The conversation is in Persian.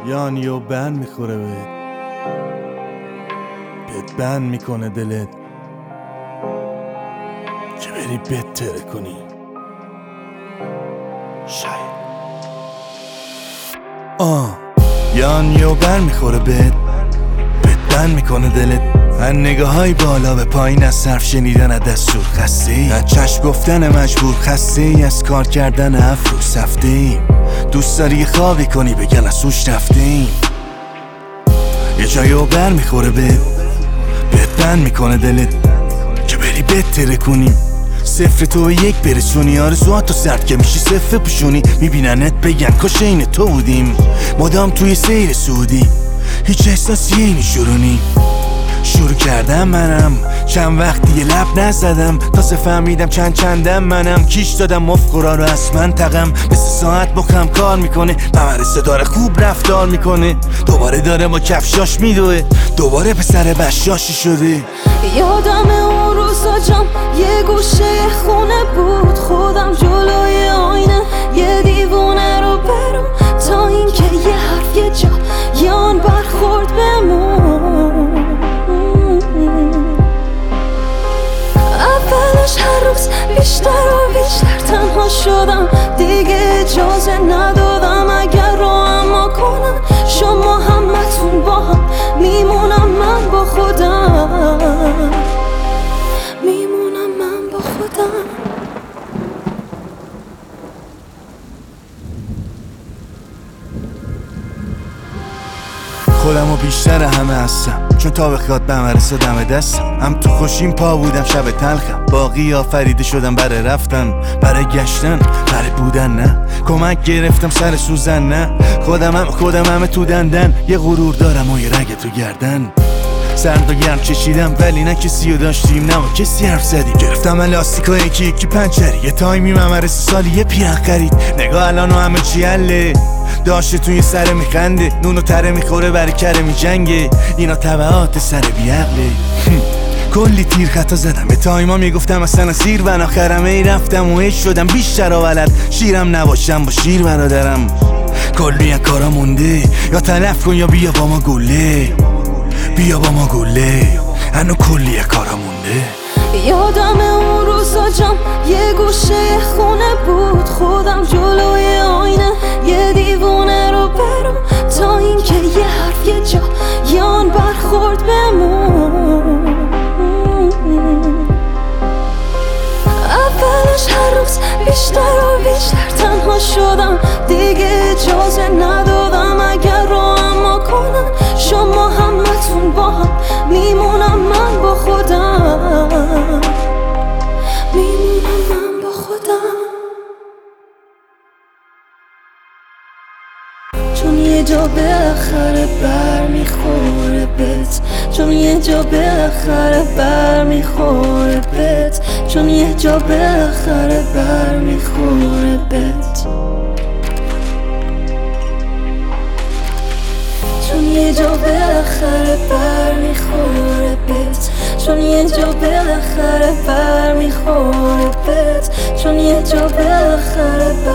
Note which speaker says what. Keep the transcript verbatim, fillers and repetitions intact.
Speaker 1: یعنی و بند میخوره بهت بهت بند میکنه دلت که بری بهتره کنی. شاید آه یعنی و بند میخوره بهت بهت بند میکنه دلت. از نگاه های بالا به پایین، از صرف شنیدن از دستور خسته ای، از چشم گفتن مجبور خسته ای، از کار کردن افرو سفته ایم. دوست داری خوابی کنی بگن از سوش رفته ایم. یه جایی و بر میخوره بهت بهت بند میکنه دلت که بری بهتره کنی. صفر تو یک برسونی، آرزوهاتو سرد که میشی صفر پوشونی. میبیننت بگن کاش این تو بودیم، مدام توی سیر سعودی، هیچ احساسی اینی شورونی. شروع کردم منم چند وقت دیگه لب نزدم، تازه فهمیدم چند چندم منم. کیش دادم مفقورا رو از من تقم، به سه ساعت مخم کار میکنه، ممرسه داره خوب رفتار میکنه. دوباره داره با کفشاش میدوه، دوباره پسر بشاشی شده.
Speaker 2: یادم اون روزا جام یه گوشه خونه بود، خودم جلوی آینه یه دیوونه رو برم، تا اینکه یه حرف یه جا یان برخورد بمون. اولش هر روز بیشتر و بیشتر تنها شدم، دیگه اجازه ندادم اگر رو اما کنم. شما همتون با هم میمونم، من با خودم میمونم، من با خودم.
Speaker 1: خودم و بیشتر همه هستم، چون تا بخواد به مرسه دم دستم. هم تو خوشیم پا بودم شب تلخم، باقی آفریده شدم برای رفتن، برای گشتن، برای بودن. نه کمک گرفتم سر سوزن، نه خودم هم خودم همه تو دندن. یه غرور دارم و یه رگ تو گردن، سرد و گرم چشیدم ولی نه کسی رو داشتیم نه با کسی حرف زدیم. گرفتم لاستیکا یکی یکی پنچری، یه تایمی ممرسه سالی یه پیرن خرید. نگاه الان و همه چی حله، داشته توی سر میخنده، نونو تره میخوره برای کره میجنگه. اینا تبعات سر بیعقله. کلی تیر خطا زدم، به تایما میگفتم اصلا سیر، و آخرم ای رفتم و ایش شدم بیشتر و ولد. شیرم نباشم با شیر برادرم، کلی از کارا مونده، یا تلف کن یا بیا با ما گله، بیا با ما گله، هنو کلی از کارا مونده.
Speaker 2: یادم اون روزا جام یه گوشه خونه بود، خودم جلوی آینه یه دیوونه رو برم، تا اینکه یه حرف یه جا یان برخورد بمون. اولش هر روز بیشتر و بیشتر تنها شدم، دیگه اجازه ندادم اگر رو اما کنم. شما همتون با هم میمونم، من با خودم میمونم، من با خودم. چون یه جا بالاخره بر میخوره بهت، چون یه جا بالاخره بر میخوره بهت، چون یه جا بالاخره بر میخوره بهت، چون یه جا بالاخره بر میخوره بهت، چون یه جا بالاخره بر میخوره بهت، چون یه جا بالاخره